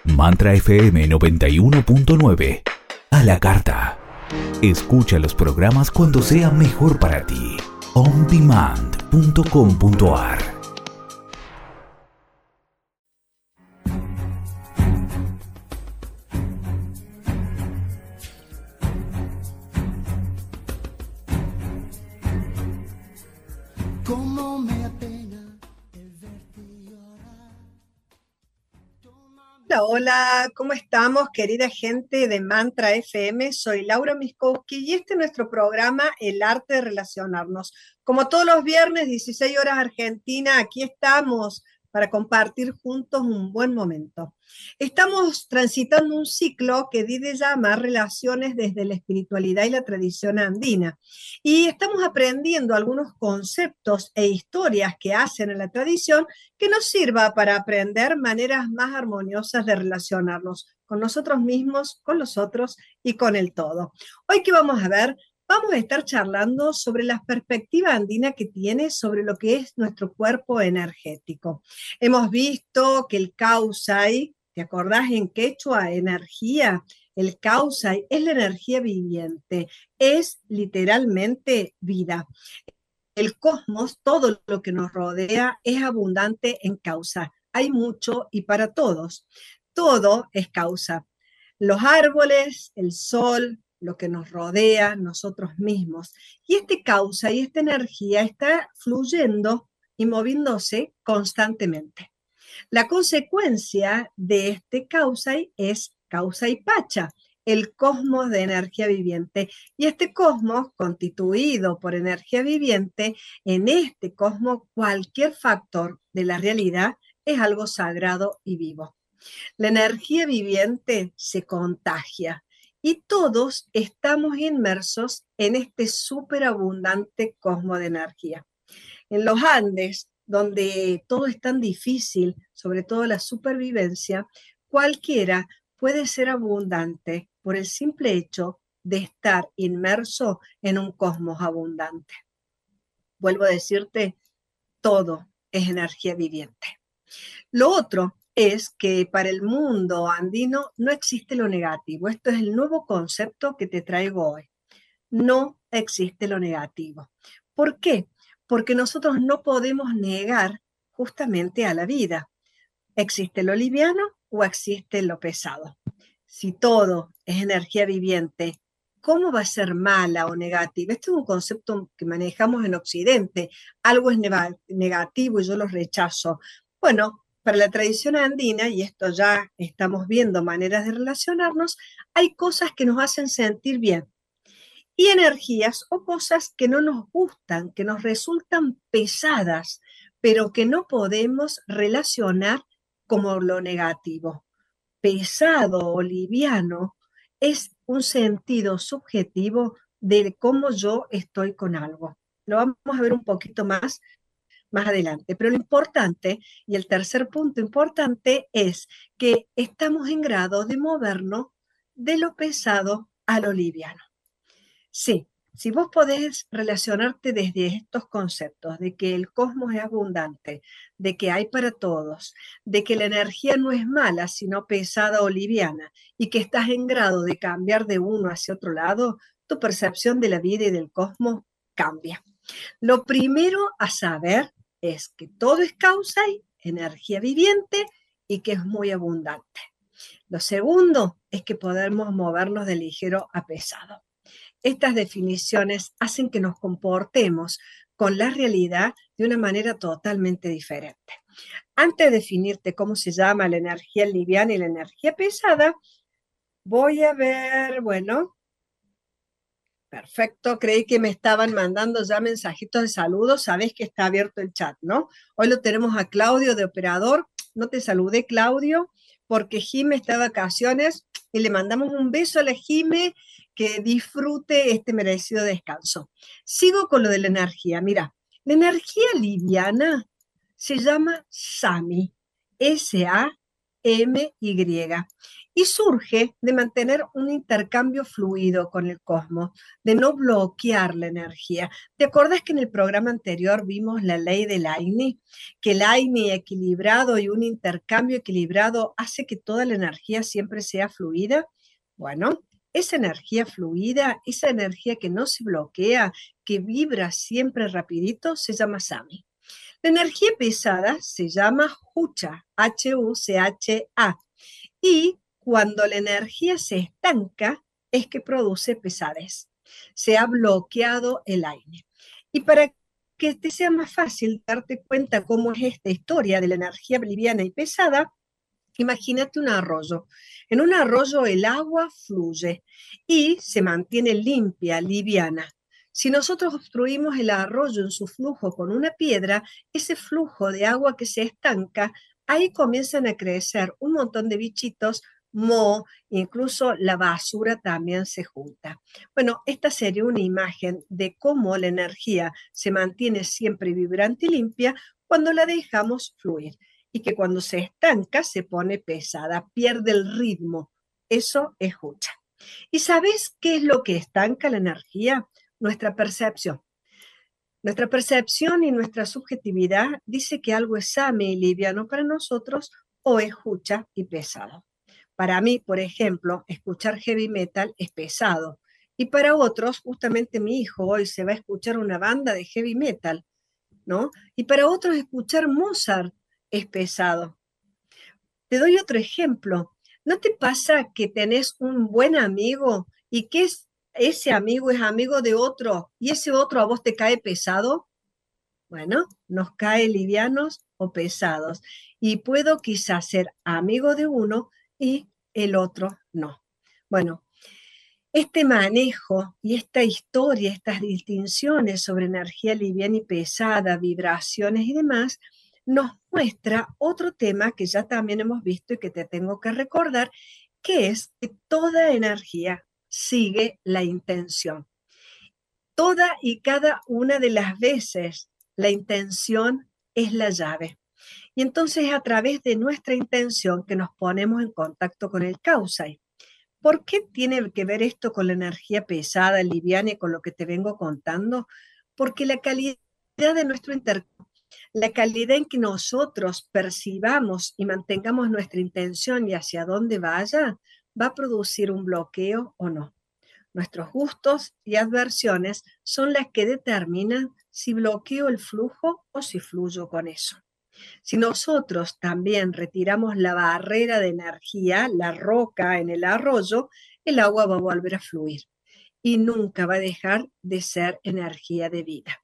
Mantra FM 91.9. A la carta. Escucha los programas cuando sea mejor para ti. ondemand.com.ar. Hola, ¿cómo estamos, querida gente de Mantra FM? Soy Laura Miskowski y este es nuestro programa El Arte de Relacionarnos. Como todos los viernes, 16 horas Argentina, aquí estamos para compartir juntos un buen momento. Estamos transitando un ciclo que Dide llama Relaciones desde la espiritualidad y la tradición andina. Y estamos aprendiendo algunos conceptos e historias que hacen en la tradición que nos sirva para aprender maneras más armoniosas de relacionarnos con nosotros mismos, con los otros y con el todo. Hoy, ¿qué vamos a ver? Vamos a estar charlando sobre la perspectiva andina que tiene sobre lo que es nuestro cuerpo energético. Hemos visto que el Kausai, ¿te acordás en quechua? Energía. El Kausai es la energía viviente, es literalmente vida. El cosmos, todo lo que nos rodea, es abundante en causa. Hay mucho y para todos. Todo es causa. Los árboles, el sol, lo que nos rodea, nosotros mismos. Y este causa y esta energía está fluyendo y moviéndose constantemente. La consecuencia de este causa es causa y pacha, el cosmos de energía viviente. Y este cosmos, constituido por energía viviente, en este cosmos cualquier factor de la realidad es algo sagrado y vivo. La energía viviente se contagia y todos estamos inmersos en este superabundante cosmos de energía. En los Andes, donde todo es tan difícil, sobre todo la supervivencia, cualquiera puede ser abundante por el simple hecho de estar inmerso en un cosmos abundante. Vuelvo a decirte, todo es energía viviente. Lo otro es que para el mundo andino no existe lo negativo. Esto es el nuevo concepto que te traigo hoy. No existe lo negativo. ¿Por qué? Porque nosotros no podemos negar justamente a la vida. ¿Existe lo liviano o existe lo pesado? Si todo es energía viviente, ¿cómo va a ser mala o negativa? Este es un concepto que manejamos en Occidente. Algo es negativo y yo lo rechazo. Bueno, para la tradición andina, y esto ya estamos viendo maneras de relacionarnos, hay cosas que nos hacen sentir bien y energías o cosas que no nos gustan, que nos resultan pesadas, pero que no podemos relacionar como lo negativo. Pesado o liviano es un sentido subjetivo de cómo yo estoy con algo. Lo vamos a ver un poquito más adelante. Pero lo importante, y el tercer punto importante, es que estamos en grado de movernos de lo pesado a lo liviano. Sí, si vos podés relacionarte desde estos conceptos de que el cosmos es abundante, de que hay para todos, de que la energía no es mala, sino pesada o liviana, y que estás en grado de cambiar de uno hacia otro lado, tu percepción de la vida y del cosmos cambia. Lo primero a saber es que todo es causa y energía viviente y que es muy abundante. Lo segundo es que podemos movernos de ligero a pesado. Estas definiciones hacen que nos comportemos con la realidad de una manera totalmente diferente. Antes de definirte cómo se llama la energía liviana y la energía pesada, voy a ver, bueno, perfecto, creí que me estaban mandando ya mensajitos de saludos, sabés que está abierto el chat, ¿no? Hoy lo tenemos a Claudio de operador, no te saludé, Claudio, porque Jime está de vacaciones y le mandamos un beso a la Jime, que disfrute este merecido descanso. Sigo con lo de la energía. Mira, la energía liviana se llama Sami, y surge de mantener un intercambio fluido con el cosmos, de no bloquear la energía. ¿Te acordás que en el programa anterior vimos la ley de Leibniz? Que Leibniz equilibrado y un intercambio equilibrado hace que toda la energía siempre sea fluida. Bueno, esa energía fluida, esa energía que no se bloquea, que vibra siempre rapidito, se llama Sami. La energía pesada se llama Hucha, Hucha, y cuando la energía se estanca es que produce pesadez. Se ha bloqueado el aire. Y para que te sea más fácil darte cuenta cómo es esta historia de la energía liviana y pesada, imagínate un arroyo. En un arroyo el agua fluye y se mantiene limpia, liviana. Si nosotros obstruimos el arroyo en su flujo con una piedra, ese flujo de agua que se estanca, ahí comienzan a crecer un montón de bichitos, moho, incluso la basura también se junta. Bueno, esta sería una imagen de cómo la energía se mantiene siempre vibrante y limpia cuando la dejamos fluir y que cuando se estanca se pone pesada, pierde el ritmo. Eso es Hucha. ¿Y sabes qué es lo que estanca la energía? Nuestra percepción. Nuestra percepción y nuestra subjetividad dice que algo es same y liviano para nosotros o es Hucha y pesado. Para mí, por ejemplo, escuchar heavy metal es pesado. Y para otros, justamente mi hijo hoy se va a escuchar una banda de heavy metal, ¿no? Y para otros escuchar Mozart es pesado. Te doy otro ejemplo. ¿No te pasa que tenés un buen amigo y que ese amigo es amigo de otro y ese otro a vos te cae pesado? Bueno, nos cae livianos o pesados. Y puedo quizás ser amigo de uno y el otro no. Bueno, este manejo y esta historia, estas distinciones sobre energía liviana y pesada, vibraciones y demás, nos muestra otro tema que ya también hemos visto y que te tengo que recordar, que es que toda energía sigue la intención. Toda y cada una de las veces la intención es la llave. Y entonces a través de nuestra intención que nos ponemos en contacto con el causa. ¿Por qué tiene que ver esto con la energía pesada, liviana y con lo que te vengo contando? Porque la calidad de nuestro intercambio, la calidad en que nosotros percibamos y mantengamos nuestra intención y hacia dónde vaya, va a producir un bloqueo o no. Nuestros gustos y adversiones son las que determinan si bloqueo el flujo o si fluyo con eso. Si nosotros también retiramos la barrera de energía, la roca en el arroyo, el agua va a volver a fluir y nunca va a dejar de ser energía de vida.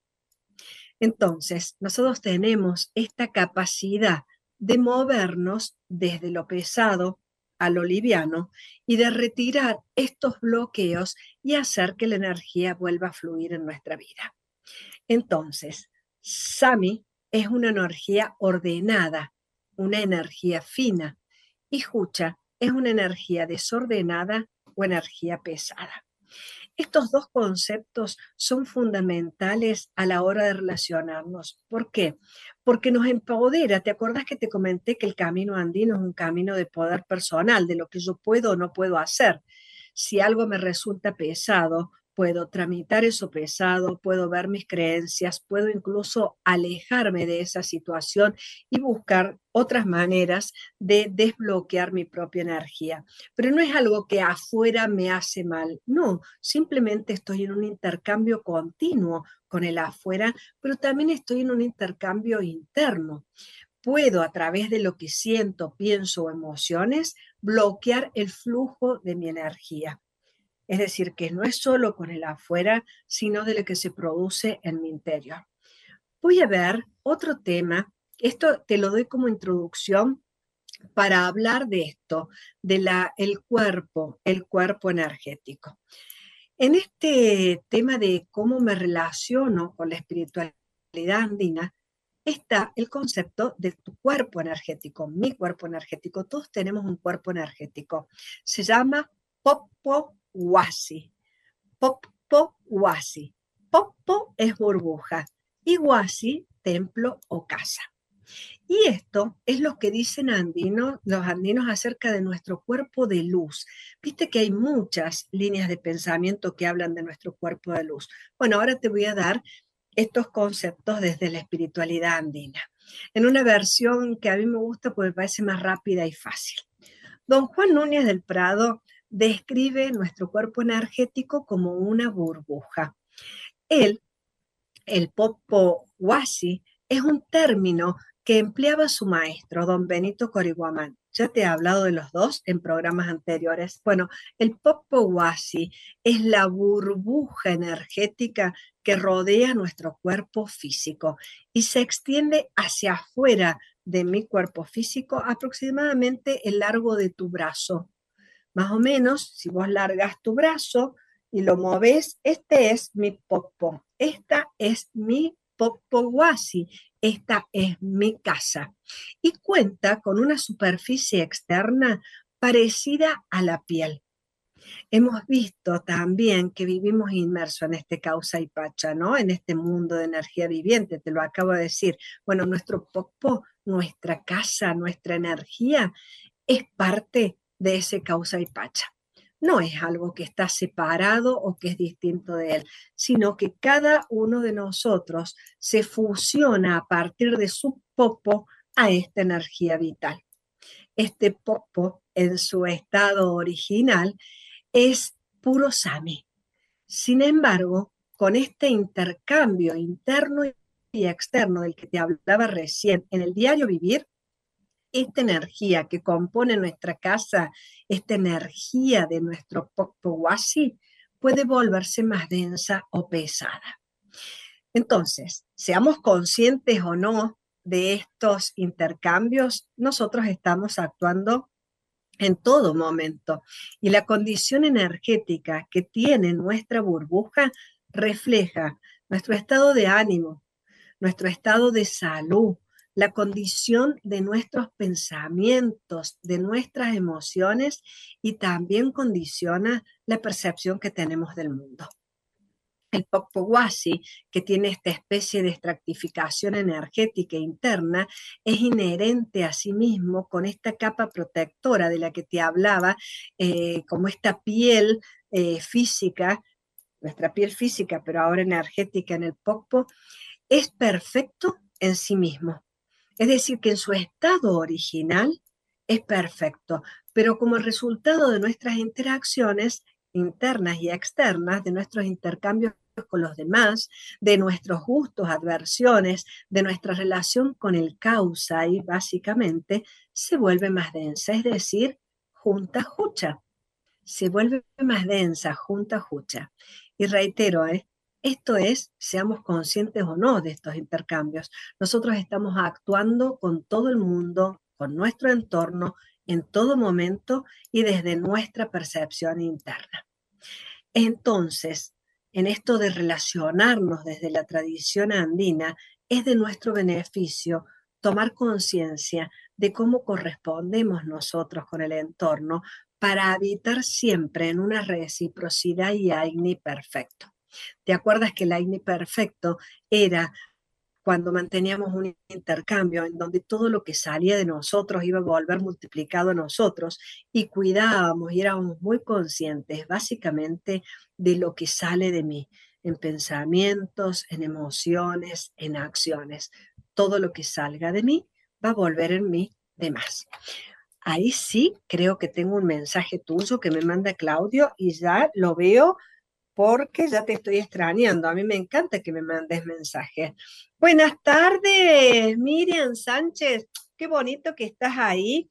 Entonces, nosotros tenemos esta capacidad de movernos desde lo pesado a lo liviano y de retirar estos bloqueos y hacer que la energía vuelva a fluir en nuestra vida. Entonces, Sami es una energía ordenada, una energía fina, y Hucha es una energía desordenada o energía pesada. Estos dos conceptos son fundamentales a la hora de relacionarnos. ¿Por qué? Porque nos empodera. ¿Te acordás que te comenté que el camino andino es un camino de poder personal, de lo que yo puedo o no puedo hacer? Si algo me resulta pesado, puedo tramitar eso pesado, puedo ver mis creencias, puedo incluso alejarme de esa situación y buscar otras maneras de desbloquear mi propia energía. Pero no es algo que afuera me hace mal, no, simplemente estoy en un intercambio continuo con el afuera, pero también estoy en un intercambio interno. Puedo, a través de lo que siento, pienso o emociones, bloquear el flujo de mi energía. Es decir, que no es solo con el afuera, sino de lo que se produce en mi interior. Voy a ver otro tema. Esto te lo doy como introducción para hablar de esto, de el cuerpo energético. En este tema de cómo me relaciono con la espiritualidad andina, está el concepto de tu cuerpo energético, mi cuerpo energético. Todos tenemos un cuerpo energético. Se llama Popo Wasi. Popo Wasi. Popo es burbuja y Wasi, templo o casa. Y esto es lo que dicen los andinos acerca de nuestro cuerpo de luz. Viste que hay muchas líneas de pensamiento que hablan de nuestro cuerpo de luz. Bueno, ahora te voy a dar estos conceptos desde la espiritualidad andina, en una versión que a mí me gusta porque me parece más rápida y fácil. Don Juan Núñez del Prado describe nuestro cuerpo energético como una burbuja. Él, el Popo Huasi, es un término que empleaba su maestro, don Benito Coriguamán. Ya te he hablado de los dos en programas anteriores. Bueno, el Popo Huasi es la burbuja energética que rodea nuestro cuerpo físico y se extiende hacia afuera de mi cuerpo físico aproximadamente el largo de tu brazo. Más o menos, si vos largas tu brazo y lo moves, este es mi popo, esta es mi popo guasi, esta es mi casa. Y cuenta con una superficie externa parecida a la piel. Hemos visto también que vivimos inmersos en este causa y pacha, ¿no? En este mundo de energía viviente, te lo acabo de decir. Bueno, nuestro popo, nuestra casa, nuestra energía es parte de ese causa y pacha. No es algo que está separado o que es distinto de él, sino que cada uno de nosotros se fusiona a partir de su popo a esta energía vital. Este popo, en su estado original, es puro sami. Sin embargo, con este intercambio interno y externo del que te hablaba recién en el diario vivir, esta energía que compone nuestra casa, esta energía de nuestro Pokpowashi, puede volverse más densa o pesada. Entonces, seamos conscientes o no de estos intercambios, nosotros estamos actuando en todo momento. Y la condición energética que tiene nuestra burbuja refleja nuestro estado de ánimo, nuestro estado de salud, la condición de nuestros pensamientos, de nuestras emociones y también condiciona la percepción que tenemos del mundo. El Pokpoguasi, que tiene esta especie de estratificación energética interna, es inherente a sí mismo con esta capa protectora de la que te hablaba, como esta piel física, nuestra piel física, pero ahora energética en el Pokpo, es perfecto en sí mismo. Es decir, que en su estado original es perfecto, pero como resultado de nuestras interacciones internas y externas, de nuestros intercambios con los demás, de nuestros gustos, adversiones, de nuestra relación con el causa y básicamente se vuelve más densa, es decir, junta jucha. Se vuelve más densa, junta jucha. Y reitero, esto es, seamos conscientes o no de estos intercambios. Nosotros estamos actuando con todo el mundo, con nuestro entorno, en todo momento y desde nuestra percepción interna. Entonces, en esto de relacionarnos desde la tradición andina, es de nuestro beneficio tomar conciencia de cómo correspondemos nosotros con el entorno para habitar siempre en una reciprocidad y AINI perfecto. ¿Te acuerdas que el AINI perfecto era cuando manteníamos un intercambio en donde todo lo que salía de nosotros iba a volver multiplicado a nosotros y cuidábamos y éramos muy conscientes básicamente de lo que sale de mí, en pensamientos, en emociones, en acciones? Todo lo que salga de mí va a volver en mí de más. Ahí sí creo que tengo un mensaje tuyo que me manda Claudio y ya lo veo porque ya te estoy extrañando. A mí me encanta que me mandes mensajes. Buenas tardes, Miriam Sánchez. Qué bonito que estás ahí.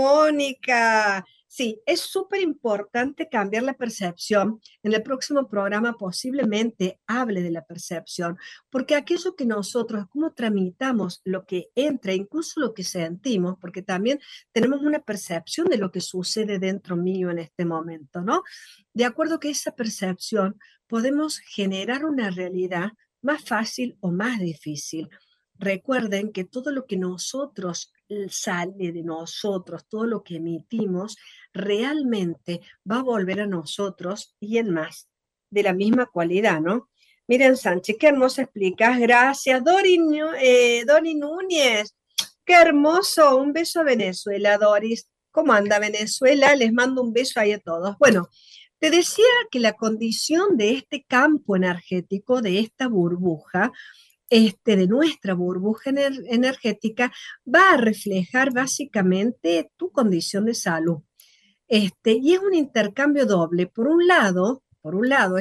Mónica. Sí, es súper importante cambiar la percepción. En el próximo programa posiblemente hable de la percepción, porque aquello que nosotros, cómo tramitamos lo que entra, incluso lo que sentimos, porque también tenemos una percepción de lo que sucede dentro mío en este momento, ¿no? De acuerdo que esa percepción podemos generar una realidad más fácil o más difícil. Recuerden que todo lo que nosotros sale de nosotros, todo lo que emitimos, realmente va a volver a nosotros y en más, de la misma cualidad, ¿no? Miren, Sánchez, qué hermoso explicas. Gracias. Dori Núñez, Qué hermoso, un beso a Venezuela, Doris. ¿Cómo anda Venezuela? Les mando un beso ahí a todos. Bueno, te decía que la condición de este campo energético, de esta burbuja, de nuestra burbuja energética, va a reflejar básicamente tu condición de salud. Y es un intercambio doble. Por un lado,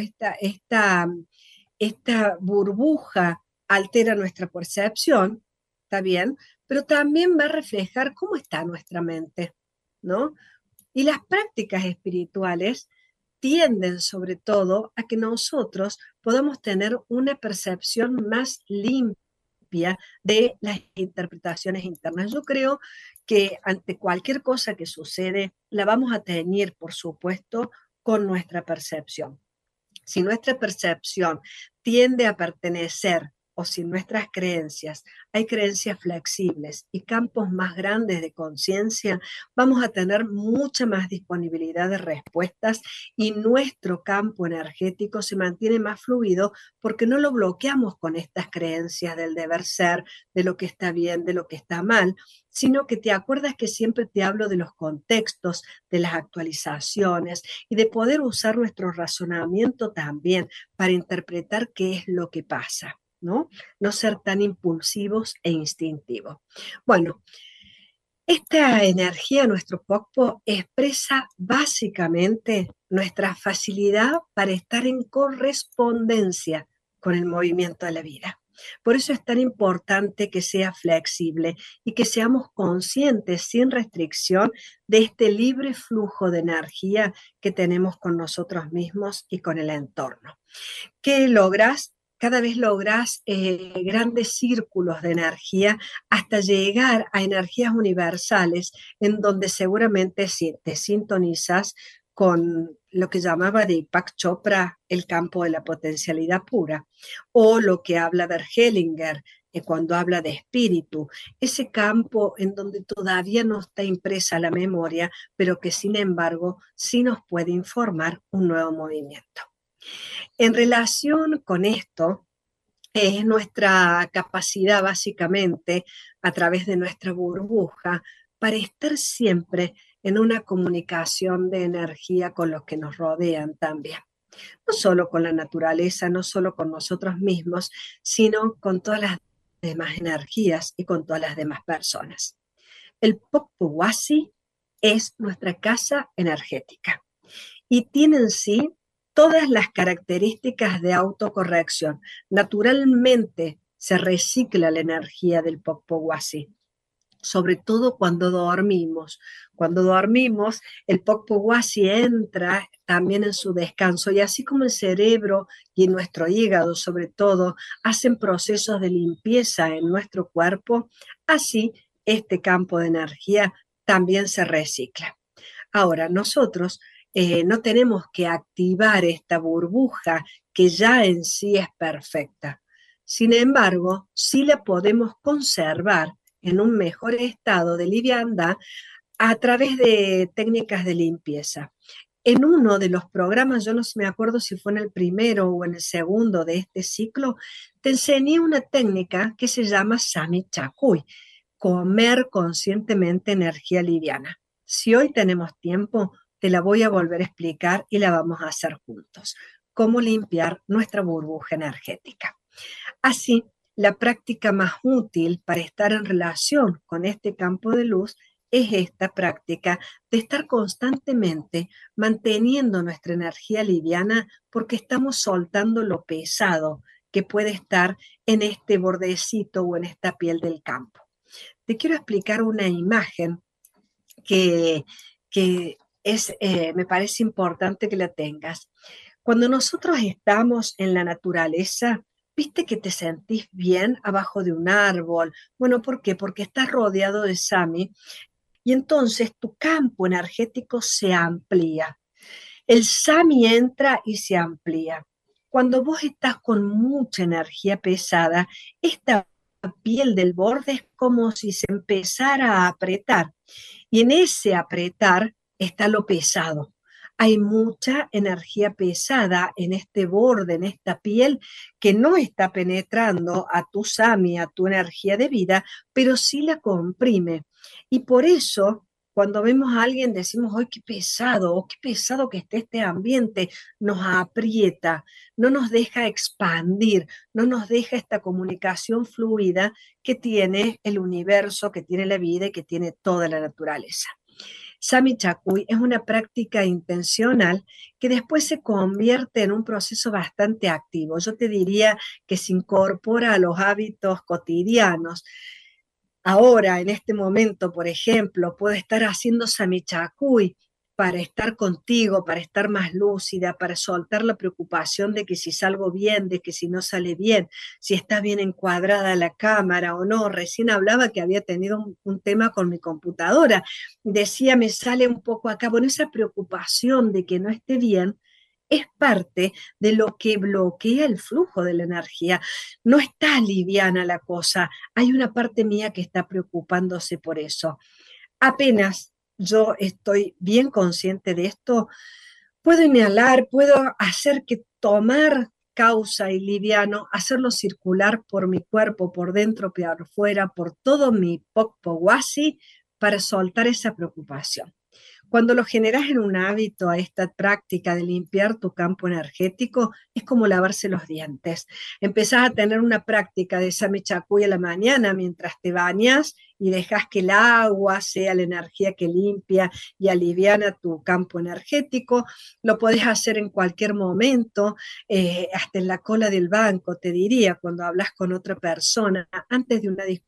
esta burbuja altera nuestra percepción, ¿está bien? Pero también va a reflejar cómo está nuestra mente, ¿no? Y las prácticas espirituales tienden sobre todo a que nosotros podamos tener una percepción más limpia de las interpretaciones internas. Yo creo que ante cualquier cosa que sucede, la vamos a tener, por supuesto, con nuestra percepción. Si nuestra percepción tiende a pertenecer o si nuestras creencias hay creencias flexibles y campos más grandes de conciencia, vamos a tener mucha más disponibilidad de respuestas y nuestro campo energético se mantiene más fluido porque no lo bloqueamos con estas creencias del deber ser, de lo que está bien, de lo que está mal, sino que te acuerdas que siempre te hablo de los contextos, de las actualizaciones y de poder usar nuestro razonamiento también para interpretar qué es lo que pasa, ¿no? No ser tan impulsivos e instintivos. Bueno, esta energía, nuestro Pokpo, expresa básicamente nuestra facilidad para estar en correspondencia con el movimiento de la vida. Por eso es tan importante que sea flexible y que seamos conscientes sin restricción de este libre flujo de energía que tenemos con nosotros mismos y con el entorno. ¿Qué logras? Cada vez logras grandes círculos de energía hasta llegar a energías universales en donde seguramente si te sintonizas con lo que llamaba Deepak Chopra el campo de la potencialidad pura, o lo que habla Bert Hellinger cuando habla de espíritu, ese campo en donde todavía no está impresa la memoria, pero que sin embargo sí nos puede informar un nuevo movimiento. En relación con esto, es nuestra capacidad básicamente a través de nuestra burbuja para estar siempre en una comunicación de energía con los que nos rodean también. No solo con la naturaleza, no solo con nosotros mismos, sino con todas las demás energías y con todas las demás personas. El Pokpohuasi es nuestra casa energética y tiene en sí todas las características de autocorrección. Naturalmente se recicla la energía del Pokpohuasi, sobre todo cuando dormimos. Cuando dormimos, el Pokpohuasi entra también en su descanso y así como el cerebro y nuestro hígado, sobre todo, hacen procesos de limpieza en nuestro cuerpo, así este campo de energía también se recicla. Ahora, nosotros no tenemos que activar esta burbuja que ya en sí es perfecta. Sin embargo, sí la podemos conservar en un mejor estado de liviandad a través de técnicas de limpieza. En uno de los programas, yo no me acuerdo si fue en el primero o en el segundo de este ciclo, te enseñé una técnica que se llama Sami Chakuy, comer conscientemente energía liviana. Si hoy tenemos tiempo, te la voy a volver a explicar y la vamos a hacer juntos. Cómo limpiar nuestra burbuja energética. Así, la práctica más útil para estar en relación con este campo de luz es esta práctica de estar constantemente manteniendo nuestra energía liviana porque estamos soltando lo pesado que puede estar en este bordecito o en esta piel del campo. Te quiero explicar una imagen que me parece importante que la tengas. Cuando nosotros estamos en la naturaleza, ¿viste que te sentís bien abajo de un árbol? Bueno, ¿por qué? Porque estás rodeado de Sami y entonces tu campo energético se amplía. El Sami entra y se amplía. Cuando vos estás con mucha energía pesada, esta piel del borde es como si se empezara a apretar. Y en ese apretar está lo pesado. Hay mucha energía pesada en este borde, en esta piel, que no está penetrando a tu sami, a tu energía de vida, pero sí la comprime. Y por eso, cuando vemos a alguien, decimos, ¡ay, qué pesado! ¡Oh, qué pesado que esté este ambiente! Nos aprieta, no nos deja expandir, no nos deja esta comunicación fluida que tiene el universo, que tiene la vida y que tiene toda la naturaleza. Sami Chakuy es una práctica intencional que después se convierte en un proceso bastante activo. Yo te diría que se incorpora a los hábitos cotidianos. Ahora, en este momento, por ejemplo, puedo estar haciendo samichacuy para estar contigo, para estar más lúcida, para soltar la preocupación de que si salgo bien, de que si no sale bien, si está bien encuadrada la cámara o no. Recién hablaba que había tenido un tema con mi computadora. Decía, me sale un poco acá. Bueno, esa preocupación de que no esté bien es parte de lo que bloquea el flujo de la energía. No está liviana la cosa, hay una parte mía que está preocupándose por eso. Apenas yo estoy bien consciente de esto, puedo inhalar, puedo hacer que tomar causa y liviano, hacerlo circular por mi cuerpo, por dentro, por fuera, por todo mi pokpowasi, para soltar esa preocupación. Cuando lo generas en un hábito a esta práctica de limpiar tu campo energético, es como lavarse los dientes. Empezás a tener una práctica de samichacuy a la mañana mientras te bañas y dejas que el agua sea la energía que limpia y aliviana tu campo energético. Lo podés hacer en cualquier momento, hasta en la cola del banco, te diría, cuando hablas con otra persona, antes de una discusión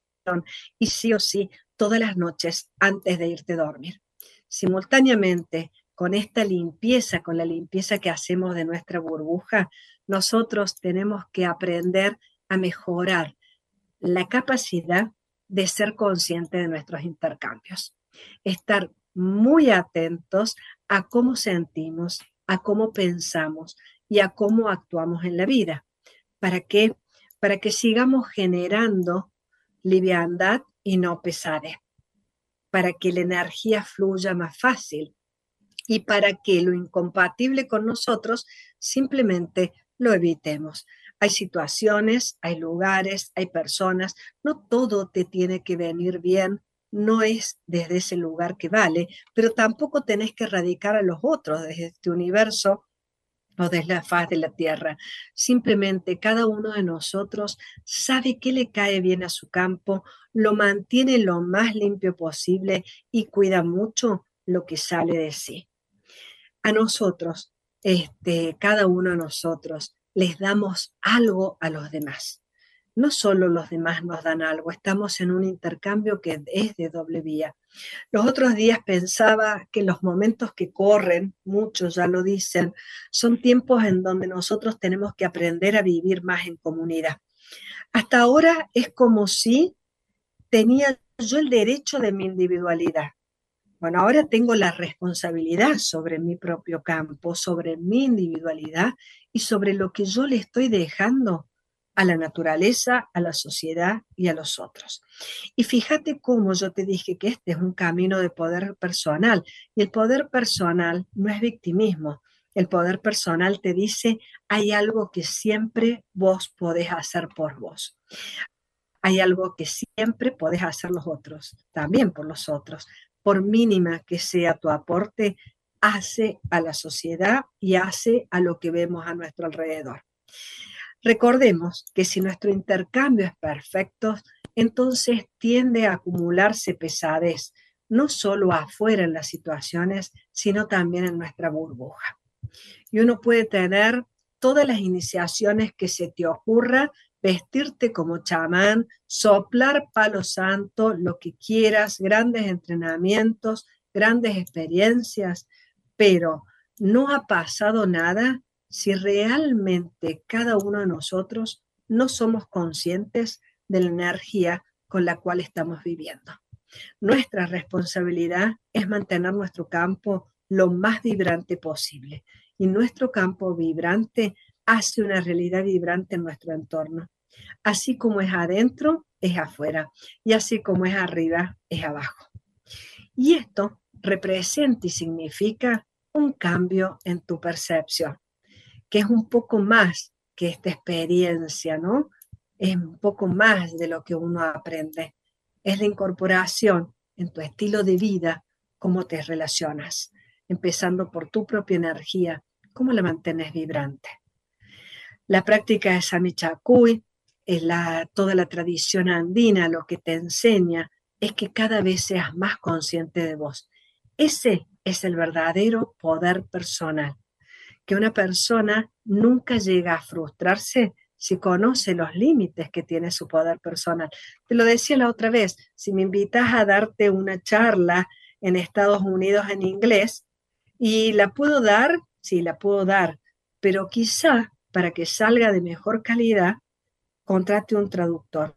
y sí o sí, todas las noches antes de irte a dormir. Simultáneamente, con esta limpieza, con la limpieza que hacemos de nuestra burbuja, nosotros tenemos que aprender a mejorar la capacidad de ser consciente de nuestros intercambios. Estar muy atentos a cómo sentimos, a cómo pensamos y a cómo actuamos en la vida. ¿Para qué? Para que sigamos generando liviandad y no pesadez, para que la energía fluya más fácil y para que lo incompatible con nosotros simplemente lo evitemos. Hay situaciones, hay lugares, hay personas, no todo te tiene que venir bien, no es desde ese lugar que vale, pero tampoco tenés que erradicar a los otros desde este universo o desde la faz de la tierra. Simplemente cada uno de nosotros sabe qué le cae bien a su campo, lo mantiene lo más limpio posible y cuida mucho lo que sale de sí. A nosotros, cada uno de nosotros, les damos algo a los demás. No solo los demás nos dan algo, estamos en un intercambio que es de doble vía. Los otros días pensaba que los momentos que corren, muchos ya lo dicen, son tiempos en donde nosotros tenemos que aprender a vivir más en comunidad. Hasta ahora es como si tenía yo el derecho de mi individualidad. Bueno, ahora tengo la responsabilidad sobre mi propio campo, sobre mi individualidad y sobre lo que yo le estoy dejando a la naturaleza, a la sociedad y a los otros. Y fíjate cómo yo te dije que este es un camino de poder personal. Y el poder personal no es victimismo. El poder personal te dice, hay algo que siempre vos podés hacer por vos. Hay algo que siempre podés hacer los otros, también por los otros. Por mínima que sea tu aporte, hace a la sociedad y hace a lo que vemos a nuestro alrededor. Recordemos que si nuestro intercambio es perfecto, entonces tiende a acumularse pesadez, no solo afuera en las situaciones, sino también en nuestra burbuja. Y uno puede tener todas las iniciaciones que se te ocurra, vestirte como chamán, soplar palo santo, lo que quieras, grandes entrenamientos, grandes experiencias, pero no ha pasado nada si realmente cada uno de nosotros no somos conscientes de la energía con la cual estamos viviendo. Nuestra responsabilidad es mantener nuestro campo lo más vibrante posible. Y nuestro campo vibrante hace una realidad vibrante en nuestro entorno. Así como es adentro, es afuera. Y así como es arriba, es abajo. Y esto representa y significa un cambio en tu percepción, que es un poco más que esta experiencia, ¿no? Es un poco más de lo que uno aprende. Es la incorporación en tu estilo de vida, cómo te relacionas, empezando por tu propia energía, cómo la mantienes vibrante. La práctica de Samichakuy, toda la tradición andina, lo que te enseña es que cada vez seas más consciente de vos. Ese es el verdadero poder personal, que una persona nunca llega a frustrarse si conoce los límites que tiene su poder personal. Te lo decía la otra vez, si me invitas a darte una charla en Estados Unidos en inglés, y la puedo dar, sí, la puedo dar, pero quizá para que salga de mejor calidad, contrate un traductor.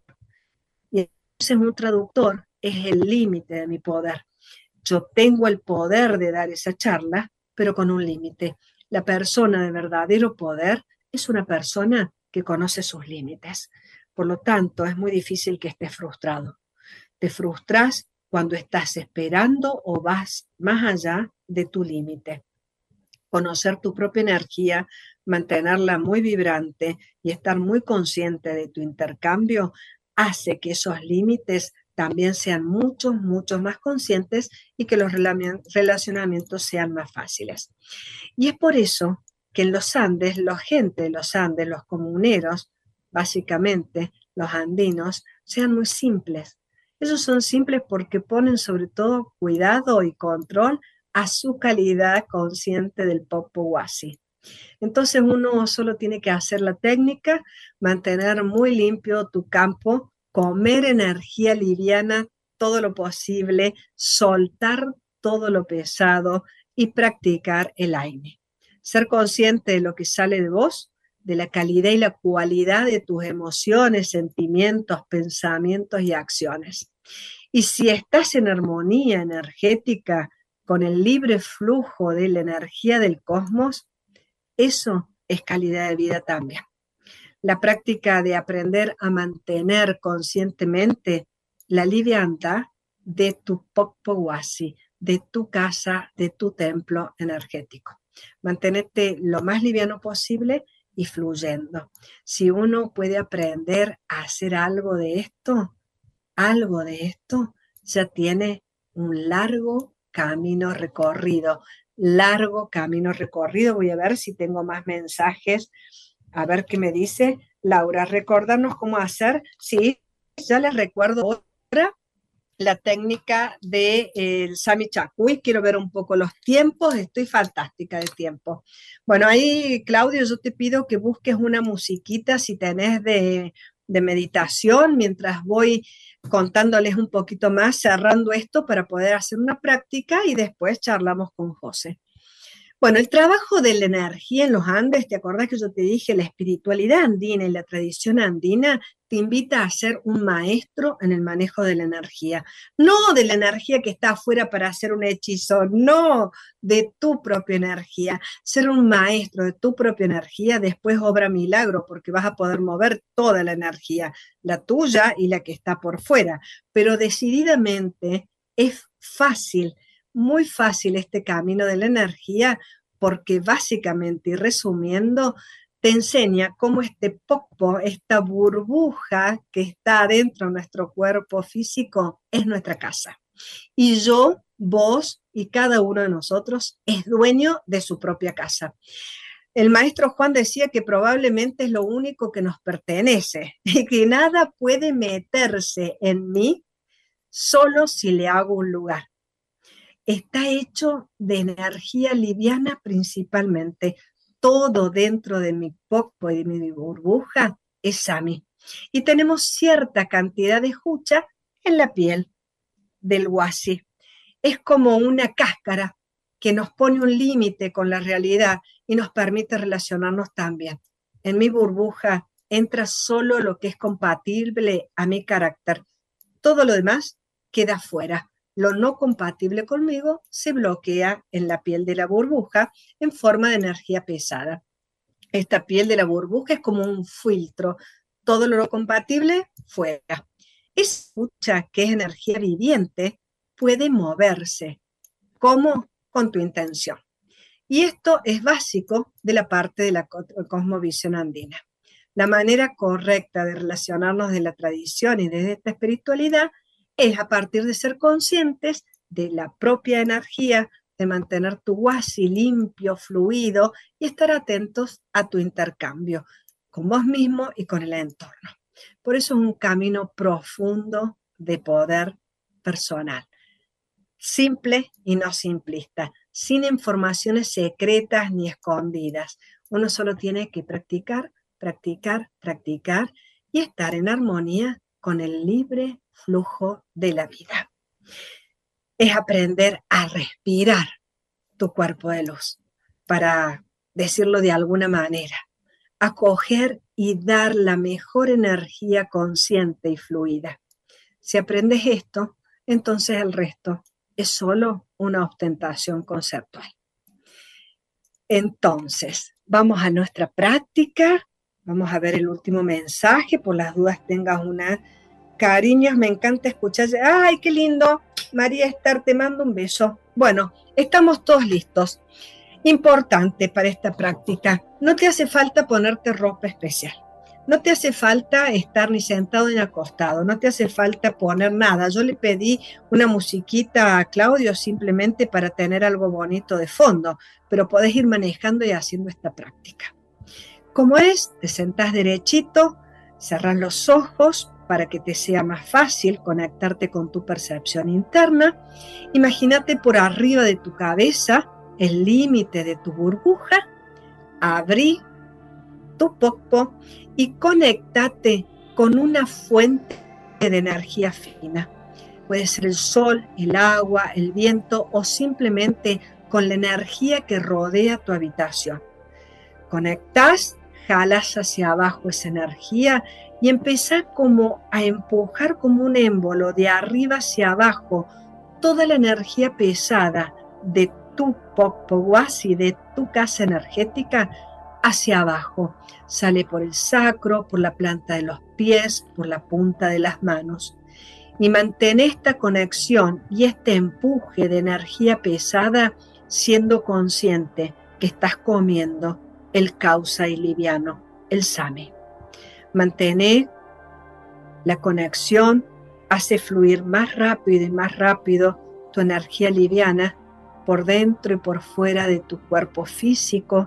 Y entonces un traductor es el límite de mi poder. Yo tengo el poder de dar esa charla, pero con un límite. La persona de verdadero poder es una persona que conoce sus límites. Por lo tanto, es muy difícil que estés frustrado. Te frustras cuando estás esperando o vas más allá de tu límite. Conocer tu propia energía, mantenerla muy vibrante y estar muy consciente de tu intercambio hace que esos límites también sean muchos más conscientes y que los relacionamientos sean más fáciles. Y es por eso que en los Andes, la gente de los Andes, los comuneros, básicamente los andinos, sean muy simples. Ellos son simples porque ponen sobre todo cuidado y control a su calidad consciente del Popohuasi. Entonces uno solo tiene que hacer la técnica, mantener muy limpio tu campo, comer energía liviana todo lo posible, soltar todo lo pesado y practicar el aire. Ser consciente de lo que sale de vos, de la calidad y la cualidad de tus emociones, sentimientos, pensamientos y acciones. Y si estás en armonía energética con el libre flujo de la energía del cosmos, eso es calidad de vida también. La práctica de aprender a mantener conscientemente la liviandad de tu Popohuasi, de tu casa, de tu templo energético. Mantenerte lo más liviano posible y fluyendo. Si uno puede aprender a hacer algo de esto, ya tiene un largo camino recorrido. Largo camino recorrido. Voy a ver si tengo más mensajes. A ver qué me dice Laura. Recordarnos cómo hacer. Sí, ya les recuerdo ahora la técnica del Samichakuy. Quiero ver un poco los tiempos. Estoy fantástica de tiempo. Bueno, ahí, Claudio, yo te pido que busques una musiquita si tenés de meditación mientras voy contándoles un poquito más, cerrando esto para poder hacer una práctica y después charlamos con José. Bueno, el trabajo de la energía en los Andes, ¿te acordás que yo te dije? La espiritualidad andina y la tradición andina te invita a ser un maestro en el manejo de la energía. No de la energía que está afuera para hacer un hechizo, no, de tu propia energía. Ser un maestro de tu propia energía después obra milagro porque vas a poder mover toda la energía, la tuya y la que está por fuera. Pero decididamente es fácil, muy fácil este camino de la energía porque básicamente y resumiendo te enseña cómo este popo, esta burbuja que está dentro de nuestro cuerpo físico es nuestra casa. Y yo, vos y cada uno de nosotros es dueño de su propia casa. El maestro Juan decía que probablemente es lo único que nos pertenece y que nada puede meterse en mí solo si le hago un lugar. Está hecho de energía liviana principalmente. Todo dentro de mi popo y de mi burbuja es a mí. Y tenemos cierta cantidad de jucha en la piel del huasi. Es como una cáscara que nos pone un límite con la realidad y nos permite relacionarnos también. En mi burbuja entra solo lo que es compatible a mi carácter. Todo lo demás queda fuera. Lo no compatible conmigo se bloquea en la piel de la burbuja en forma de energía pesada. Esta piel de la burbuja es como un filtro. Todo lo no compatible, fuera. Esa lucha que es energía viviente puede moverse. ¿Cómo? Con tu intención. Y esto es básico de la parte de la cosmovisión andina. La manera correcta de relacionarnos de la tradición y de esta espiritualidad es a partir de ser conscientes de la propia energía, de mantener tu huasi limpio, fluido y estar atentos a tu intercambio con vos mismo y con el entorno. Por eso es un camino profundo de poder personal, simple y no simplista, sin informaciones secretas ni escondidas. Uno solo tiene que practicar, practicar, practicar y estar en armonía con el libre flujo de la vida. Es aprender a respirar tu cuerpo de luz, para decirlo de alguna manera, acoger y dar la mejor energía consciente y fluida. Si aprendes esto, entonces el resto es solo una ostentación conceptual. Entonces, vamos a nuestra práctica. Vamos a ver el último mensaje, por las dudas tengas una. Cariños, me encanta escuchar. ¡Ay, qué lindo! María Esther, te mando un beso. Bueno, estamos todos listos. Importante para esta práctica, no te hace falta ponerte ropa especial. No te hace falta estar ni sentado ni acostado, no te hace falta poner nada. Yo le pedí una musiquita a Claudio simplemente para tener algo bonito de fondo, pero podés ir manejando y haciendo esta práctica. Como es, te sentás derechito, cerrás los ojos para que te sea más fácil conectarte con tu percepción interna. Imagínate por arriba de tu cabeza el límite de tu burbuja, abrí tu popo y conéctate con una fuente de energía fina. Puede ser el sol, el agua, el viento o simplemente con la energía que rodea tu habitación. Conectás, jalas hacia abajo esa energía y empezás como a empujar como un émbolo de arriba hacia abajo toda la energía pesada de tu Popoguasi, de tu casa energética, hacia abajo. Sale por el sacro, por la planta de los pies, por la punta de las manos. Y mantén esta conexión y este empuje de energía pesada siendo consciente que estás comiendo el Kausai liviano, el Sami. Mantén la conexión, hace fluir más rápido y más rápido tu energía liviana por dentro y por fuera de tu cuerpo físico,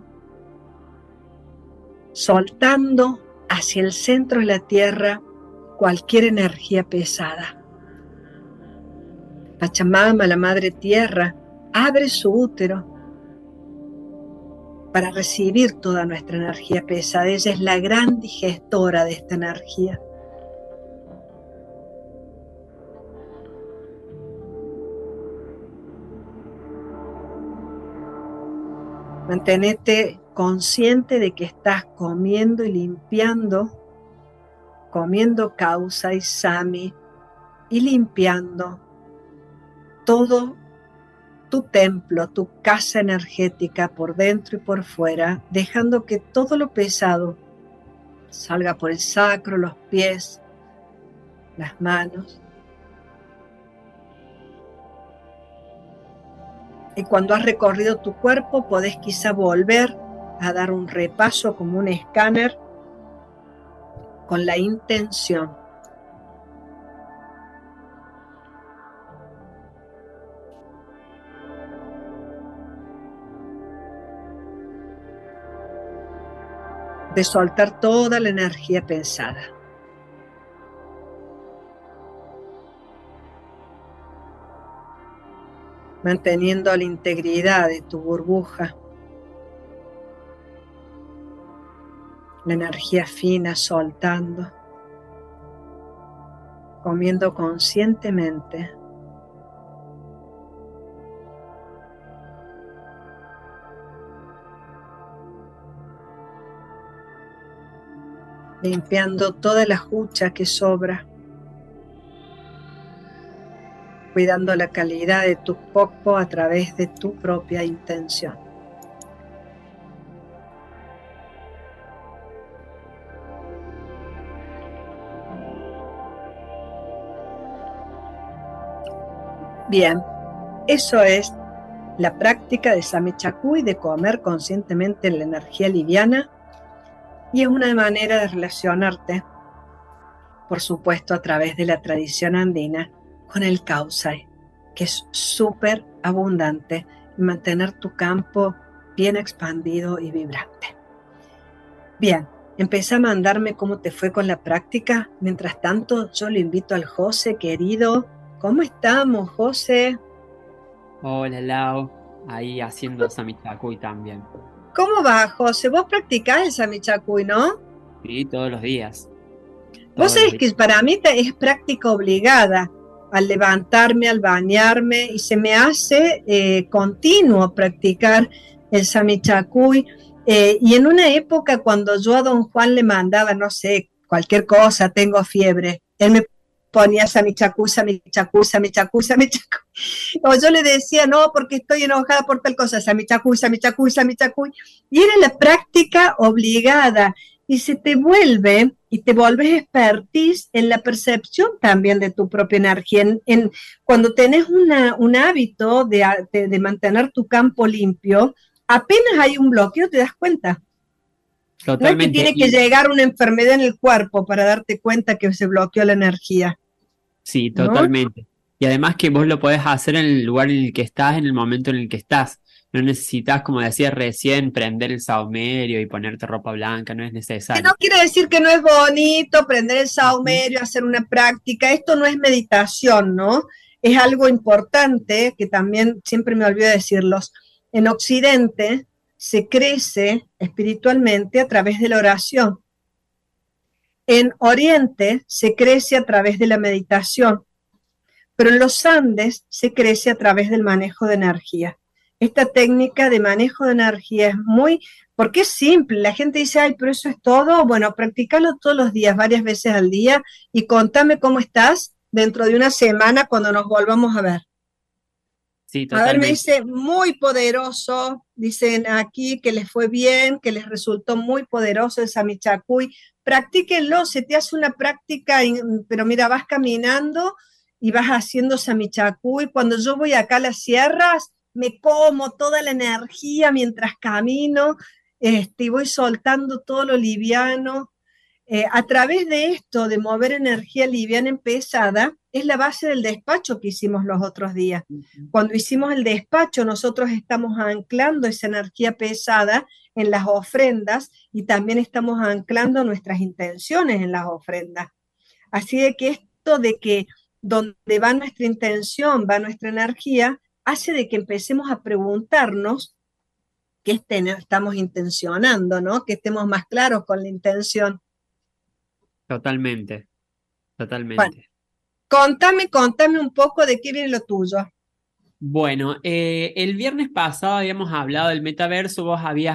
soltando hacia el centro de la tierra cualquier energía pesada. Pachamama, la madre tierra, abre su útero para recibir toda nuestra energía pesada. Ella es la gran digestora de esta energía. Mantenete consciente de que estás comiendo y limpiando, comiendo Kausai Sami y limpiando todo tu templo, tu casa energética por dentro y por fuera, dejando que todo lo pesado salga por el sacro, los pies, las manos. Y cuando has recorrido tu cuerpo, podés quizá volver a dar un repaso como un escáner con la intención de soltar toda la energía pesada. Manteniendo la integridad de tu burbuja, la energía fina soltando, comiendo conscientemente. Limpiando toda la jucha que sobra, cuidando la calidad de tu popo a través de tu propia intención. Bien, eso es la práctica de Samichakuy, de comer conscientemente en la energía liviana, y es una manera de relacionarte, por supuesto, a través de la tradición andina, con el Kausai, que es súper abundante, y mantener tu campo bien expandido y vibrante. Bien, empieza a mandarme cómo te fue con la práctica. Mientras tanto, yo le invito al José, querido. ¿Cómo estamos, José? Hola Lau, ahí haciendo Samichakuy también. ¿Cómo va, José? Vos practicás el Samichakuy, ¿no? Sí, todos los días. Vos Todos los sabés días. que para mí es práctica obligada al levantarme, al bañarme, y se me hace continuo practicar el Samichakuy. Y en una época cuando yo a don Juan le mandaba, no sé, cualquier cosa, tengo fiebre, él me ponía Samichakuy, Samichakuy, Samichakuy, Samichakuy. O yo le decía, no, porque estoy enojada por tal cosa, Samichakuy, Samichakuy, Samichakuy. Y era la práctica obligada. Y se te vuelve, y te vuelves expertise en la percepción también de tu propia energía. Cuando tenés un hábito de mantener tu campo limpio, apenas hay un bloqueo, te das cuenta. No es que Totalmente. tiene que llegar una enfermedad en el cuerpo para darte cuenta que se bloqueó la energía, Sí, ¿no? totalmente. Y además que vos lo podés hacer en el lugar en el que estás, en el momento en el que estás. No necesitas, como decías recién, prender el saumerio y ponerte ropa blanca, no es Que no necesario. quiere decir que no es bonito prender el Ujú. saumerio, hacer una práctica. Esto no es meditación, ¿no? Es algo importante que también siempre me olvido decirlos. En Occidente se crece espiritualmente a través de la oración. En Oriente se crece a través de la meditación, pero en los Andes se crece a través del manejo de energía. Esta técnica de manejo de energía es porque es simple. La gente dice, ay, pero eso es todo. Bueno, practicalo todos los días, varias veces al día, y contame cómo estás dentro de una semana cuando nos volvamos a ver. Sí, A ver, me totalmente. dice, muy poderoso, dicen aquí que les fue bien, que les resultó muy poderoso el Samichakuy. Practíquenlo, se te hace una práctica, pero mira, vas caminando y vas haciendo Samichakuy. Cuando yo voy acá a las sierras, me como toda la energía mientras camino, y voy soltando todo lo liviano. A través de esto, de mover energía liviana en pesada, es la base del despacho que hicimos los otros días. Ujú. Cuando hicimos el despacho, nosotros estamos anclando esa energía pesada en las ofrendas y también estamos anclando nuestras intenciones en las ofrendas. Así de que esto de que donde va nuestra intención, va nuestra energía, hace de que empecemos a preguntarnos qué estamos intencionando, ¿no? Que estemos más claros con la intención. Totalmente. Bueno, Totalmente. contame un poco de qué viene lo tuyo. Bueno, el viernes pasado habíamos hablado del metaverso,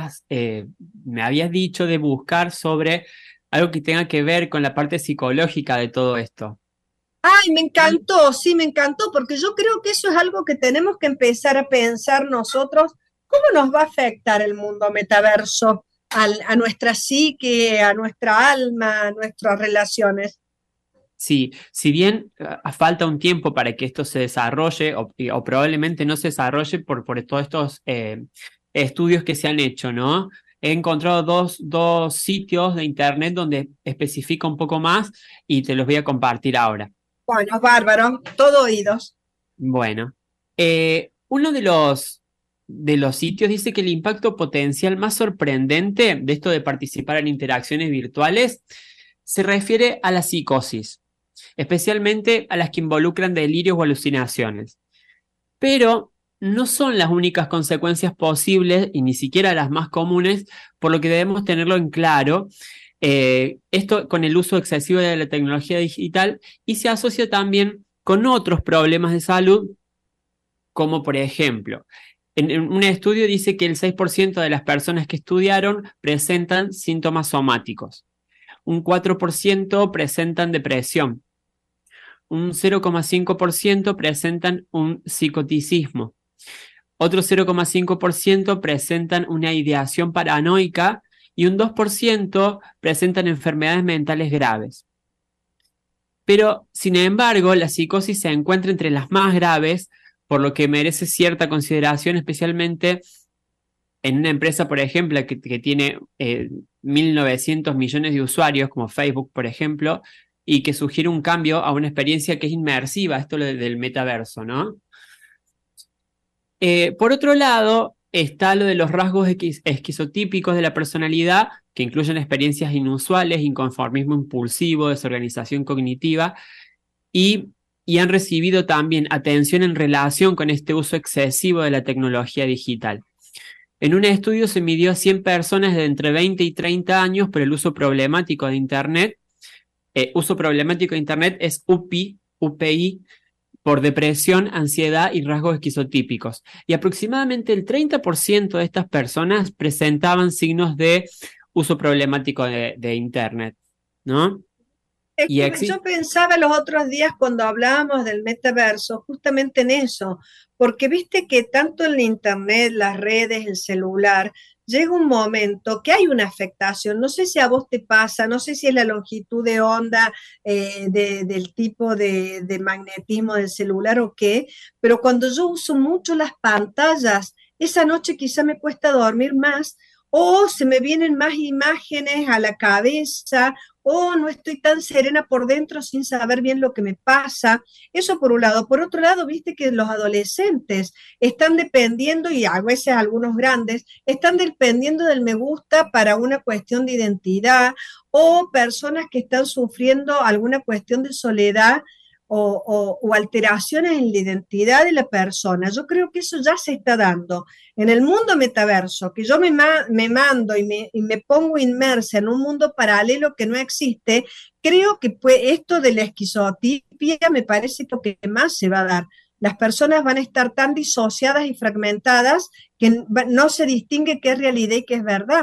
me habías dicho de buscar sobre algo que tenga que ver con la parte psicológica de todo esto. Ay, me encantó, sí, me encantó, porque yo creo que eso es algo que tenemos que empezar a pensar nosotros. ¿Cómo nos va a afectar el mundo metaverso a nuestra psique, a nuestra alma, a nuestras relaciones? Sí, si bien falta un tiempo para que esto se desarrolle o probablemente no se desarrolle por todos estos estudios que se han hecho, ¿no? He encontrado dos sitios de internet donde especifica un poco más y te los voy a compartir ahora. Bueno, bárbaro, todo oídos. Bueno, uno de los sitios dice que el impacto potencial más sorprendente de esto de participar en interacciones virtuales se refiere a la psicosis, especialmente a las que involucran delirios o alucinaciones. Pero no son las únicas consecuencias posibles y ni siquiera las más comunes, por lo que debemos tenerlo en claro. Esto con el uso excesivo de la tecnología digital y se asocia también con otros problemas de salud, como por ejemplo, en un estudio dice que el 6% de las personas que estudiaron presentan síntomas somáticos, un 4% presentan depresión, un 0,5% presentan un psicoticismo, otro 0,5% presentan una ideación paranoica y un 2% presentan enfermedades mentales graves. Pero, sin embargo, la psicosis se encuentra entre las más graves por lo que merece cierta consideración, especialmente en una empresa, por ejemplo, que tiene 1.900 millones de usuarios, como Facebook, por ejemplo, y que sugiere un cambio a una experiencia que es inmersiva, esto del metaverso, ¿no? Por otro lado, está lo de los rasgos esquizotípicos de la personalidad, que incluyen experiencias inusuales, inconformismo impulsivo, desorganización cognitiva, y han recibido también atención en relación con este uso excesivo de la tecnología digital. En un estudio se midió a 100 personas de entre 20 y 30 años por el uso problemático de Internet. Uso problemático de Internet es UPI, por depresión, ansiedad y rasgos esquizotípicos. Y aproximadamente el 30% de estas personas presentaban signos de uso problemático de Internet, ¿no? Es que yo pensaba los otros días cuando hablábamos del metaverso, justamente en eso, porque viste que tanto en la internet, las redes, el celular, llega un momento que hay una afectación. No sé si a vos te pasa, no sé si es la longitud de onda del tipo de magnetismo del celular o qué, pero cuando yo uso mucho las pantallas, esa noche quizá me cuesta dormir más o se me vienen más imágenes a la cabeza, o no estoy tan serena por dentro sin saber bien lo que me pasa. Eso por un lado. Por otro lado, viste que los adolescentes están dependiendo, y a veces algunos grandes, están dependiendo del me gusta para una cuestión de identidad, o personas que están sufriendo alguna cuestión de soledad o alteraciones en la identidad de la persona. Yo creo que eso ya se está dando. En el mundo metaverso, que yo me mando y me pongo inmersa en un mundo paralelo que no existe, creo que esto de la esquizotipia me parece que lo que más se va a dar. Las personas van a estar tan disociadas y fragmentadas que no se distingue qué es realidad y qué es verdad.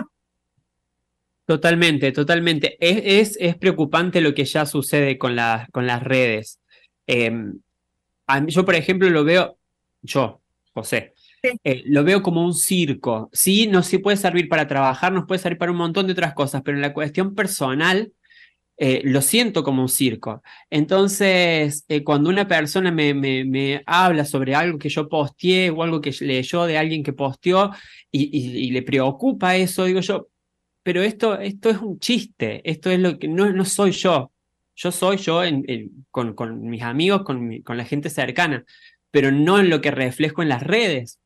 Totalmente, totalmente. Es preocupante lo que ya sucede con las redes. Yo, por ejemplo, José, lo veo como un circo. Sí, nos sí puede servir para trabajar, nos puede servir para un montón de otras cosas, pero en la cuestión personal lo siento como un circo. Entonces, cuando una persona me habla sobre algo que yo posteé o algo que leyó de alguien que posteó y le preocupa eso, digo yo, pero esto es un chiste, esto es lo que no soy yo. Yo soy yo con mis amigos, con la gente cercana, pero no en lo que reflejo en las redes.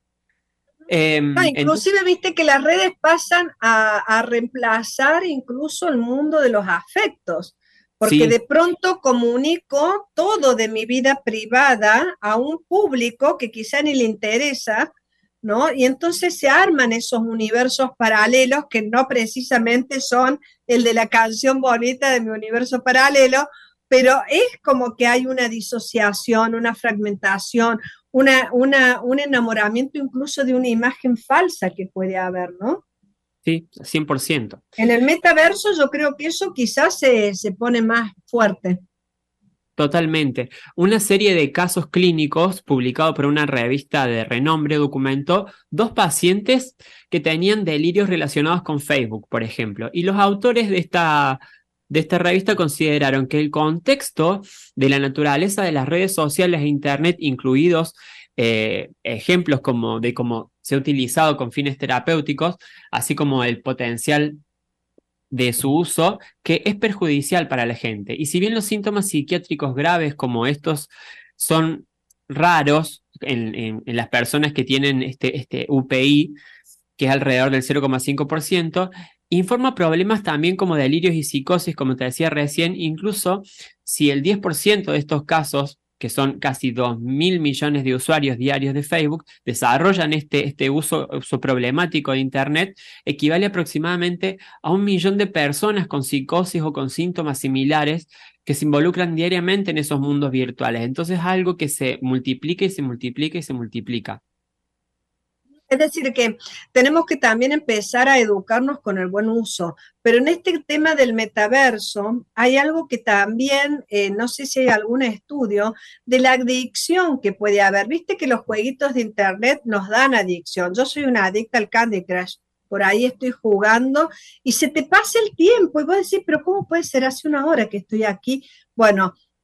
Inclusive viste que las redes pasan a reemplazar incluso el mundo de los afectos, porque Sí. de pronto comunico todo de mi vida privada a un público que quizá ni le interesa, ¿no? Y entonces se arman esos universos paralelos que no precisamente son el de la canción bonita de mi universo paralelo, pero es como que hay una disociación, una fragmentación, un enamoramiento incluso de una imagen falsa que puede haber, ¿no? Sí, 100%. En el metaverso yo creo que eso quizás se pone más fuerte. Totalmente. Una serie de casos clínicos publicados por una revista de renombre documentó 2 pacientes que tenían delirios relacionados con Facebook, por ejemplo. Y los autores de esta revista consideraron que el contexto de la naturaleza de las redes sociales e Internet, incluidos ejemplos de cómo se ha utilizado con fines terapéuticos, así como el potencial de su uso, que es perjudicial para la gente. Y si bien los síntomas psiquiátricos graves como estos son raros en las personas que tienen este UPI, que es alrededor del 0,5%, informa problemas también como delirios y psicosis, como te decía recién, incluso si el 10% de estos casos, que son casi 2.000 millones de usuarios diarios de Facebook, desarrollan este uso problemático de Internet, equivale aproximadamente a 1 millón de personas con psicosis o con síntomas similares que se involucran diariamente en esos mundos virtuales. Entonces es algo que se multiplica y se multiplica y se multiplica. Es decir, que tenemos que también empezar a educarnos con el buen uso, pero en este tema del metaverso hay algo que también, no sé si hay algún estudio de la adicción que puede haber. Viste que los jueguitos de internet nos dan adicción. Yo soy una adicta al Candy Crush, por ahí estoy jugando y se te pasa el tiempo y vos decís, pero ¿cómo puede ser? Hace 1 hora que estoy aquí. Bueno,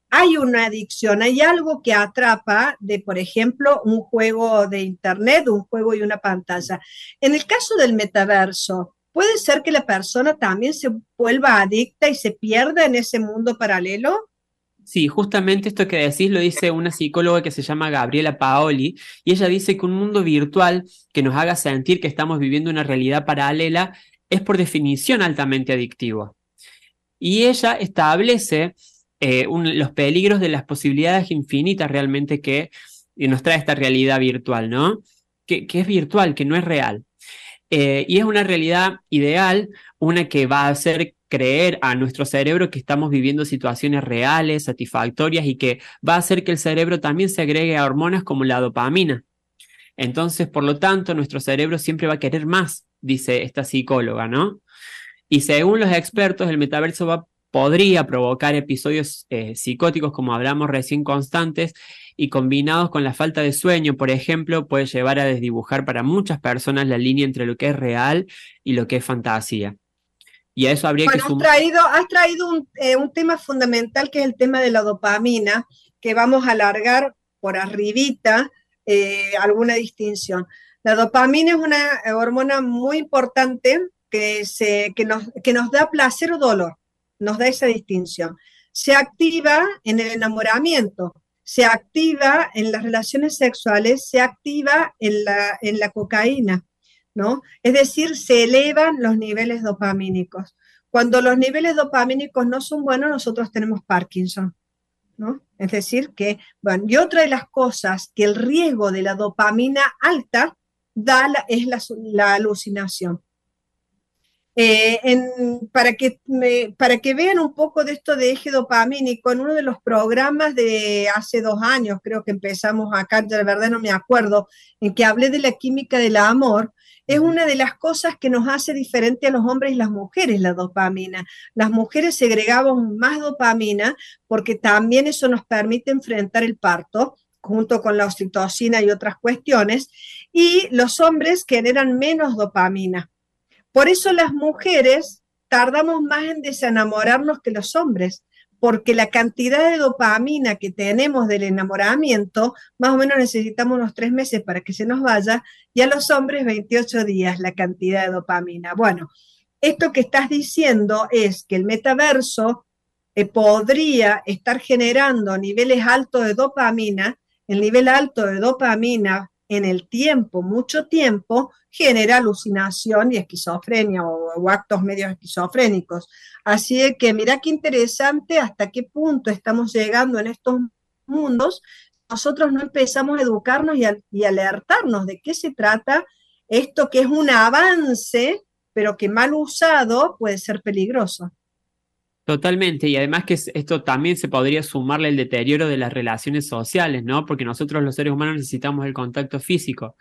hay una adicción, hay algo que atrapa de, por ejemplo, un juego de internet, un juego y una pantalla. En el caso del metaverso, ¿puede ser que la persona también se vuelva adicta y se pierda en ese mundo paralelo? Sí, justamente esto que decís lo dice una psicóloga que se llama Gabriela Paoli, y ella dice que un mundo virtual que nos haga sentir que estamos viviendo una realidad paralela es por definición altamente adictivo. Y ella establece los peligros de las posibilidades infinitas realmente que nos trae esta realidad virtual, ¿no? Que es virtual, que no es real. Y es una realidad ideal, una que va a hacer creer a nuestro cerebro que estamos viviendo situaciones reales, satisfactorias, y que va a hacer que el cerebro también se agregue a hormonas como la dopamina. Entonces, por lo tanto, nuestro cerebro siempre va a querer más, dice esta psicóloga, ¿no? Y según los expertos, el metaverso podría provocar episodios psicóticos, como hablamos recién, constantes, y combinados con la falta de sueño, por ejemplo, puede llevar a desdibujar para muchas personas la línea entre lo que es real y lo que es fantasía. Y a eso habría que Bueno, sumar. has traído un tema fundamental que es el tema de la dopamina, que vamos a alargar por arribita alguna distinción. La dopamina es una hormona muy importante que nos da placer o dolor, nos da esa distinción. Se activa en el enamoramiento, se activa en las relaciones sexuales, se activa en la cocaína, ¿no? Es decir, se elevan los niveles dopamínicos. Cuando los niveles dopamínicos no son buenos, nosotros tenemos Parkinson, ¿no? Es decir, que, bueno, y otra de las cosas que el riesgo de la dopamina alta es la alucinación. Para que vean un poco de esto de eje dopamínico, en uno de los programas de hace 2 años, creo que empezamos acá, de verdad no me acuerdo, en que hablé de la química del amor, es una de las cosas que nos hace diferente a los hombres y las mujeres, la dopamina. Las mujeres segregamos más dopamina porque también eso nos permite enfrentar el parto, junto con la oxitocina y otras cuestiones, y los hombres generan menos dopamina. Por eso las mujeres tardamos más en desenamorarnos que los hombres, porque la cantidad de dopamina que tenemos del enamoramiento, más o menos necesitamos unos 3 meses para que se nos vaya, y a los hombres 28 días la cantidad de dopamina. Bueno, esto que estás diciendo es que el metaverso podría estar generando niveles altos de dopamina. El nivel alto de dopamina en el tiempo, mucho tiempo, genera alucinación y esquizofrenia o actos medios esquizofrénicos. Así de que mira qué interesante hasta qué punto estamos llegando en estos mundos. Nosotros no empezamos a educarnos y alertarnos de qué se trata esto, que es un avance, pero que mal usado puede ser peligroso. Totalmente, y además que esto también se podría sumarle el deterioro de las relaciones sociales, ¿no? Porque nosotros los seres humanos necesitamos el contacto físico,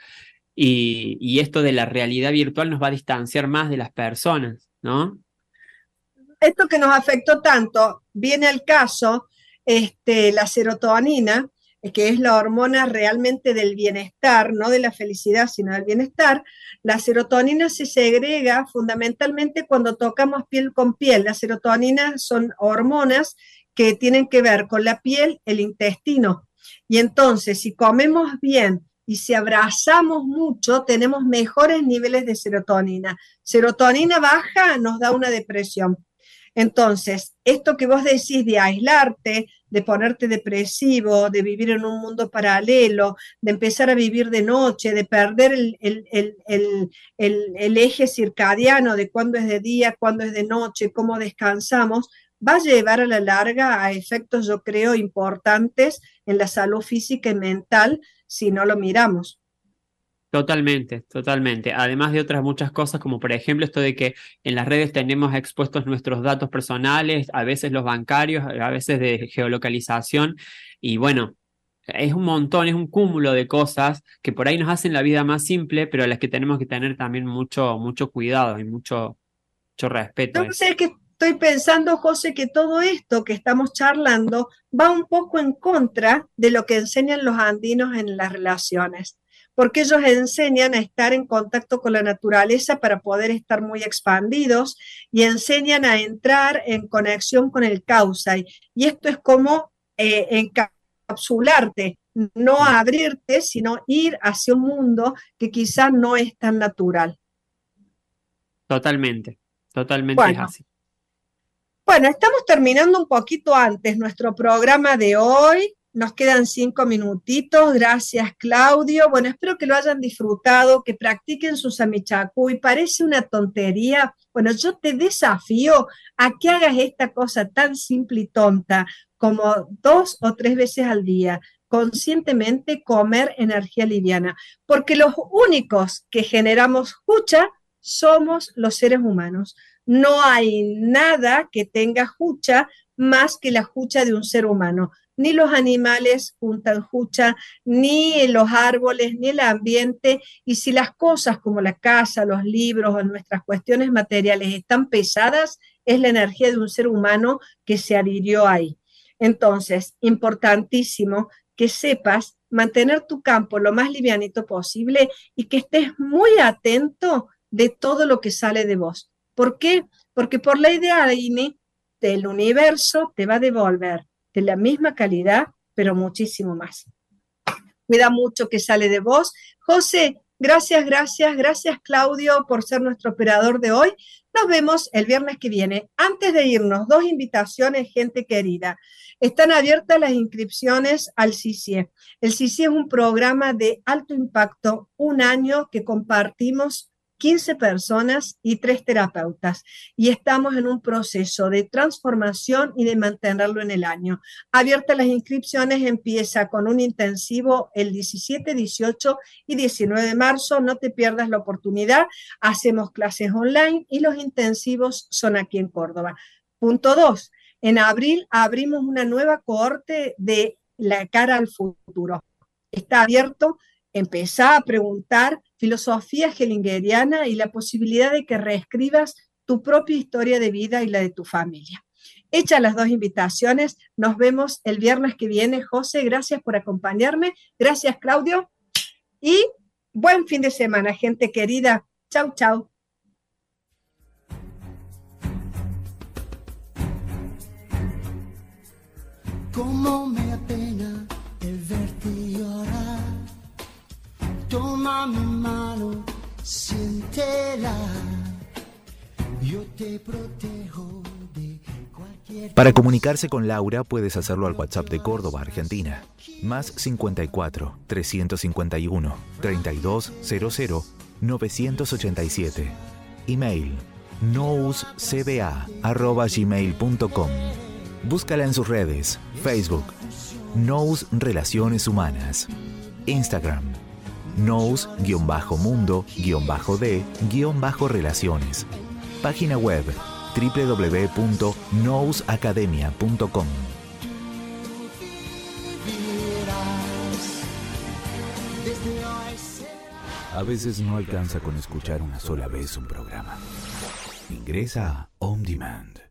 y esto de la realidad virtual nos va a distanciar más de las personas, ¿no? Esto que nos afectó tanto, viene al caso la serotonina, que es la hormona realmente del bienestar, no de la felicidad, sino del bienestar. La serotonina se segrega fundamentalmente cuando tocamos piel con piel. La serotonina son hormonas que tienen que ver con la piel, el intestino. Y entonces, si comemos bien y si abrazamos mucho, tenemos mejores niveles de serotonina. Serotonina baja nos da una depresión. Entonces, esto que vos decís de aislarte, de ponerte depresivo, de vivir en un mundo paralelo, de empezar a vivir de noche, de perder el eje circadiano de cuándo es de día, cuándo es de noche, cómo descansamos, va a llevar a la larga a efectos, yo creo, importantes en la salud física y mental si no lo miramos. Totalmente, totalmente. Además de otras muchas cosas, como por ejemplo esto de que en las redes tenemos expuestos nuestros datos personales, a veces los bancarios, a veces de geolocalización, y bueno, es un montón, es un cúmulo de cosas que por ahí nos hacen la vida más simple, pero a las que tenemos que tener también mucho, mucho cuidado y mucho respeto. Entonces, que estoy pensando, José, que todo esto que estamos charlando va un poco en contra de lo que enseñan los andinos en las relaciones, porque ellos enseñan a estar en contacto con la naturaleza para poder estar muy expandidos y enseñan a entrar en conexión con el causa. Y esto es como encapsularte, no abrirte, sino ir hacia un mundo que quizás no es tan natural. Totalmente es Bueno, así. bueno, estamos terminando un poquito antes nuestro programa de hoy. Nos quedan 5 minutitos. Gracias, Claudio. Bueno, espero que lo hayan disfrutado, que practiquen su samichacuy. Parece una tontería. Bueno, yo te desafío a que hagas esta cosa tan simple y tonta como 2 o 3 veces al día. Conscientemente comer energía liviana, porque los únicos que generamos jucha somos los seres humanos. No hay nada que tenga jucha más que la jucha de un ser humano. Ni los animales juntan jucha, ni los árboles, ni el ambiente. Y si las cosas como la casa, los libros o nuestras cuestiones materiales están pesadas, es la energía de un ser humano que se adhirió ahí. Entonces, importantísimo que sepas mantener tu campo lo más livianito posible y que estés muy atento de todo lo que sale de vos. ¿Por qué? Porque por ley de ADN del universo te va a devolver de la misma calidad, pero muchísimo más. Cuida mucho que sale de vos. José, gracias, Claudio, por ser nuestro operador de hoy. Nos vemos el viernes que viene. Antes de irnos, 2 invitaciones, gente querida. Están abiertas las inscripciones al CICIE. El CICIE es un programa de alto impacto, 1 año que compartimos 15 personas y 3 terapeutas, y estamos en un proceso de transformación y de mantenerlo en el año. Abiertas las inscripciones, empieza con un intensivo el 17, 18 y 19 de marzo, no te pierdas la oportunidad, hacemos clases online y los intensivos son aquí en Córdoba. Punto 2, en abril abrimos una nueva cohorte de la cara al futuro. Está abierto, empezá a preguntar filosofía hellingeriana y la posibilidad de que reescribas tu propia historia de vida y la de tu familia. Hechas las 2 invitaciones, nos vemos el viernes que viene. José, gracias por acompañarme. Gracias, Claudio. Y buen fin de semana, gente querida. Chau, chau. Cómo me apena el verte llorar. Toma mi mano, siéntela. Yo te protejo de cualquier... Para comunicarse con Laura puedes hacerlo al WhatsApp de Córdoba, Argentina. Más 54 351 3200 987. Email nouscba@gmail.com. Búscala en sus redes, Facebook, Nous Relaciones Humanas, Instagram, nous-mundo-d-relaciones, página web www.nousacademia.com. A veces no alcanza con escuchar una sola vez un programa. Ingresa a On Demand.